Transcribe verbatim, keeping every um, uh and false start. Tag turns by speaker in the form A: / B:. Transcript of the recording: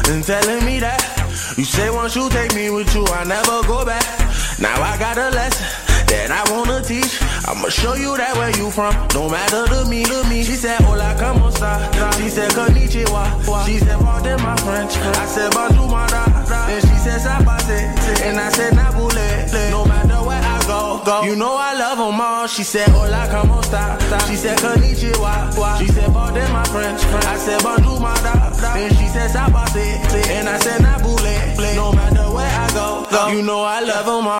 A: and telling me that you say once you take me with you, I never go back. Now I got a lesson that I wanna teach. I'ma show you that where you from, no matter to me, to me. She said, hola, como esta? She said, konnichiwa. She said, pardon my French. I said, bonjour, my da. Then she said, sabase. And I said, nabule. No matter where I go, go. You know I love them all. She said, hola, como esta? She said, konnichiwa. She said, pardon my French. I said, bonjour, my da. Then she said, sabase. And I said, nabule. No matter where I go, go. You know I love them all.